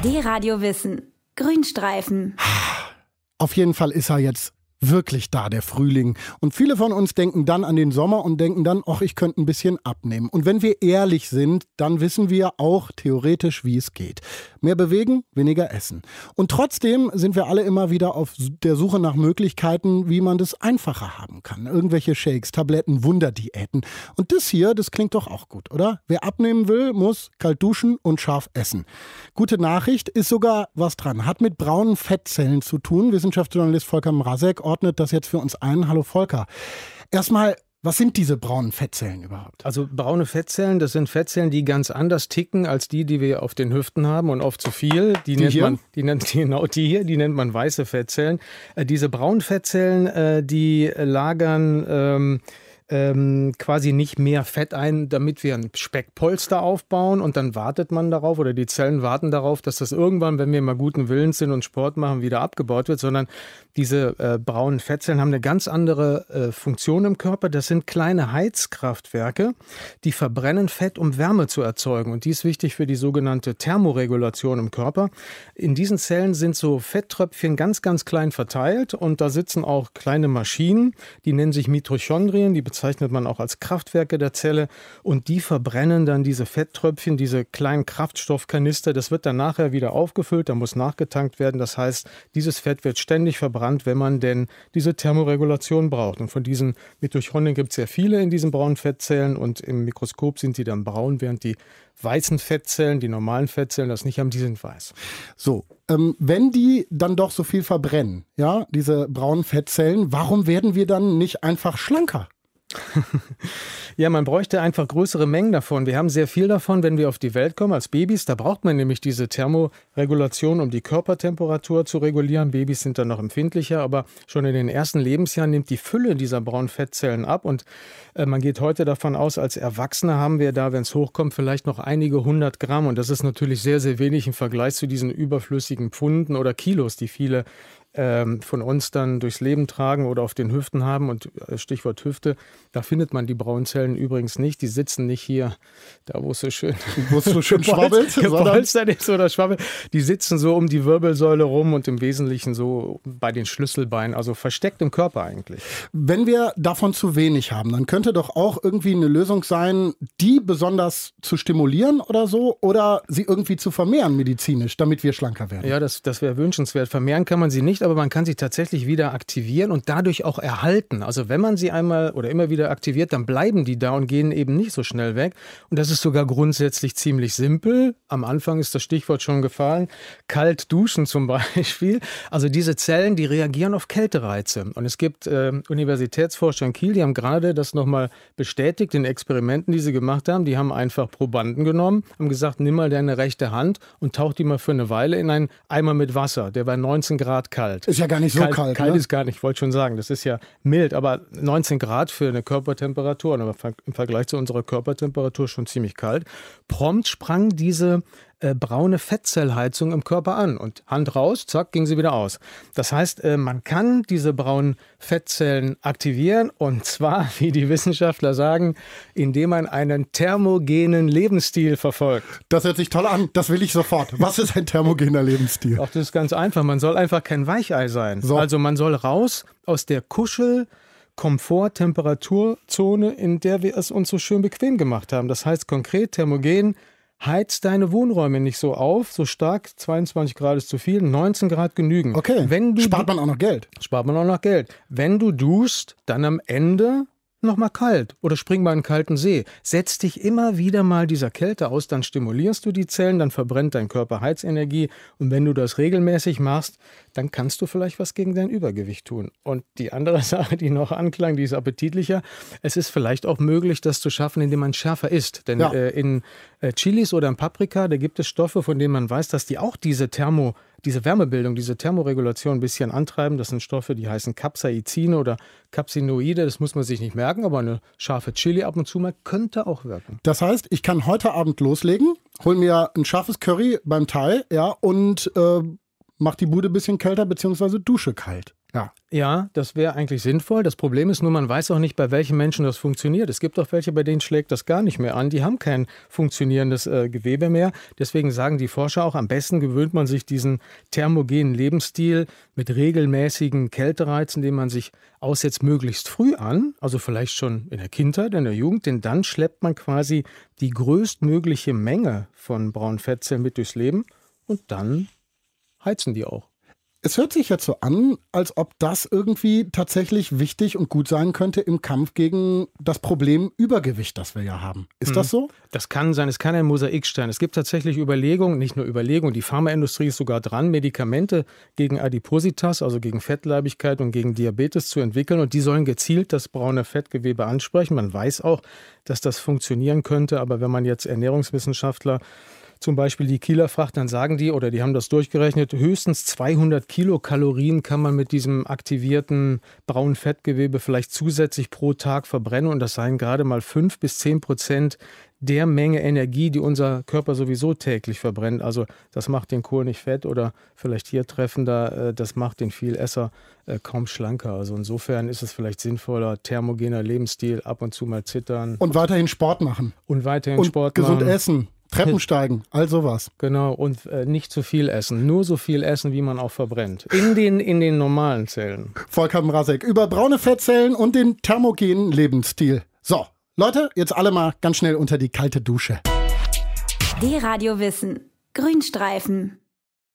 D-Radio Wissen. Grünstreifen. Auf jeden Fall ist er jetzt wirklich da, der Frühling. Und viele von uns denken dann an den Sommer und denken dann, ach, ich könnte ein bisschen abnehmen. Und wenn wir ehrlich sind, dann wissen wir auch theoretisch, wie es geht. Mehr bewegen, weniger essen. Und trotzdem sind wir alle immer wieder auf der Suche nach Möglichkeiten, wie man das einfacher haben kann. Irgendwelche Shakes, Tabletten, Wunderdiäten. Und das hier, das klingt doch auch gut, oder? Wer abnehmen will, muss kalt duschen und scharf essen. Gute Nachricht, ist sogar was dran. Hat mit braunen Fettzellen zu tun. Wissenschaftsjournalist Volker Mrazek ordnet das jetzt für uns ein. Hallo Volker. Erstmal, was sind diese braunen Fettzellen überhaupt? Also braune Fettzellen, das sind Fettzellen, die ganz anders ticken als die wir auf den Hüften haben und oft zu viel. Die nennt man weiße Fettzellen. Diese braunen Fettzellen, die lagern quasi nicht mehr Fett ein, damit wir ein Speckpolster aufbauen und dann wartet man darauf oder die Zellen warten darauf, dass das irgendwann, wenn wir mal guten Willens sind und Sport machen, wieder abgebaut wird, sondern diese braunen Fettzellen haben eine ganz andere Funktion im Körper. Das sind kleine Heizkraftwerke, die verbrennen Fett, um Wärme zu erzeugen, und die ist wichtig für die sogenannte Thermoregulation im Körper. In diesen Zellen sind so Fetttröpfchen ganz, ganz klein verteilt und da sitzen auch kleine Maschinen, die nennen sich Mitochondrien, die bezeichnet man auch als Kraftwerke der Zelle, und die verbrennen dann diese Fetttröpfchen, diese kleinen Kraftstoffkanister. Das wird dann nachher wieder aufgefüllt, da muss nachgetankt werden. Das heißt, dieses Fett wird ständig verbrannt, wenn man denn diese Thermoregulation braucht. Und von diesen Mitochondrien gibt es sehr viele in diesen braunen Fettzellen und im Mikroskop sind die dann braun, während die weißen Fettzellen, die normalen Fettzellen, das nicht haben, die sind weiß. So, wenn die dann doch so viel verbrennen, ja, diese braunen Fettzellen, warum werden wir dann nicht einfach schlanker? Ja, man bräuchte einfach größere Mengen davon. Wir haben sehr viel davon, wenn wir auf die Welt kommen als Babys. Da braucht man nämlich diese Thermoregulation, um die Körpertemperatur zu regulieren. Babys sind dann noch empfindlicher, aber schon in den ersten Lebensjahren nimmt die Fülle dieser braunen Fettzellen ab. Und man geht heute davon aus, als Erwachsene haben wir da, wenn es hochkommt, vielleicht noch einige 100 Gramm. Und das ist natürlich sehr, sehr wenig im Vergleich zu diesen überflüssigen Pfunden oder Kilos, die viele von uns dann durchs Leben tragen oder auf den Hüften haben. Und Stichwort Hüfte, da findet man die braunen Zellen übrigens nicht. Die sitzen nicht hier, da wo es so schön schwabbelt, gepolstert ist oder schwabbelt. Die sitzen so um die Wirbelsäule rum und im Wesentlichen so bei den Schlüsselbeinen, also versteckt im Körper eigentlich. Wenn wir davon zu wenig haben, dann könnte doch auch irgendwie eine Lösung sein, die besonders zu stimulieren oder so, oder sie irgendwie zu vermehren medizinisch, damit wir schlanker werden. Ja, das wäre wünschenswert. Vermehren kann man sie nicht, aber man kann sie tatsächlich wieder aktivieren und dadurch auch erhalten. Also wenn man sie einmal oder immer wieder aktiviert, dann bleiben die da und gehen eben nicht so schnell weg. Und das ist sogar grundsätzlich ziemlich simpel. Am Anfang ist das Stichwort schon gefallen. Kalt duschen zum Beispiel. Also diese Zellen, die reagieren auf Kältereize. Und es gibt Universitätsforscher in Kiel, die haben gerade das nochmal bestätigt in Experimenten, die sie gemacht haben. Die haben einfach Probanden genommen, haben gesagt, nimm mal deine rechte Hand und tauch die mal für eine Weile in einen Eimer mit Wasser. Der war 19 Grad kalt. Ist ja gar nicht so kalt. Kalt ne? ist gar nicht, ich wollte schon sagen, das ist ja mild, aber 19 Grad für eine Körpertemperatur, aber im Vergleich zu unserer Körpertemperatur schon ziemlich kalt. Prompt sprang diese braune Fettzellheizung im Körper an und Hand raus, zack, ging sie wieder aus. Das heißt, man kann diese braunen Fettzellen aktivieren und zwar, wie die Wissenschaftler sagen, indem man einen thermogenen Lebensstil verfolgt. Das hört sich toll an, das will ich sofort. Was ist ein thermogener Lebensstil? Ach, das ist ganz einfach, man soll einfach kein Weichei sein. So. Also man soll raus aus der Komfort-Temperaturzone, in der wir es uns so schön bequem gemacht haben. Das heißt konkret, thermogen, heiz deine Wohnräume nicht so auf, so stark, 22 Grad ist zu viel, 19 Grad genügen. Okay, spart man auch noch Geld. Spart man auch noch Geld. Wenn du duschst, dann am Ende nochmal kalt oder spring mal in einen kalten See. Setz dich immer wieder mal dieser Kälte aus, dann stimulierst du die Zellen, dann verbrennt dein Körper Heizenergie und wenn du das regelmäßig machst, dann kannst du vielleicht was gegen dein Übergewicht tun. Und die andere Sache, die noch anklang, die ist appetitlicher. Es ist vielleicht auch möglich, das zu schaffen, indem man schärfer isst. Denn in Chilis oder in Paprika, da gibt es Stoffe, von denen man weiß, dass die auch diese Wärmebildung, diese Thermoregulation ein bisschen antreiben. Das sind Stoffe, die heißen Capsaicine oder Capsinoide. Das muss man sich nicht merken, aber eine scharfe Chili ab und zu mal könnte auch wirken. Das heißt, ich kann heute Abend loslegen, hol mir ein scharfes Curry beim Thai, ja, und mach die Bude ein bisschen kälter, beziehungsweise dusche kalt. Ja, das wäre eigentlich sinnvoll. Das Problem ist nur, man weiß auch nicht, bei welchen Menschen das funktioniert. Es gibt auch welche, bei denen schlägt das gar nicht mehr an. Die haben kein funktionierendes Gewebe mehr. Deswegen sagen die Forscher auch, am besten gewöhnt man sich diesen thermogenen Lebensstil mit regelmäßigen Kältereizen, den man sich aussetzt, möglichst früh an. Also vielleicht schon in der Kindheit, in der Jugend. Denn dann schleppt man quasi die größtmögliche Menge von braunen Fettzellen mit durchs Leben. Und dann heizen die auch. Es hört sich jetzt so an, als ob das irgendwie tatsächlich wichtig und gut sein könnte im Kampf gegen das Problem Übergewicht, das wir ja haben. Ist das so? Das kann sein, es kann ein Mosaikstein. Es gibt tatsächlich Überlegungen, nicht nur Überlegungen, die Pharmaindustrie ist sogar dran, Medikamente gegen Adipositas, also gegen Fettleibigkeit und gegen Diabetes zu entwickeln. Und die sollen gezielt das braune Fettgewebe ansprechen. Man weiß auch, dass das funktionieren könnte. Aber wenn man jetzt Ernährungswissenschaftler zum Beispiel die Kieler fragt, dann sagen die, oder die haben das durchgerechnet, höchstens 200 Kilokalorien kann man mit diesem aktivierten braunen Fettgewebe vielleicht zusätzlich pro Tag verbrennen. Und das seien gerade mal 5 bis 10% der Menge Energie, die unser Körper sowieso täglich verbrennt. Also das macht den Kohl nicht fett oder vielleicht hier treffender, das macht den Vielesser kaum schlanker. Also insofern ist es vielleicht sinnvoller, thermogener Lebensstil, ab und zu mal zittern. Und weiterhin Sport machen. Und gesund essen. Treppen steigen, all sowas. Genau, und nicht zu viel essen. Nur so viel essen, wie man auch verbrennt. In den normalen Zellen. Volker Mrazek über braune Fettzellen und den thermogenen Lebensstil. So, Leute, jetzt alle mal ganz schnell unter die kalte Dusche. D-Radio Wissen. Grünstreifen.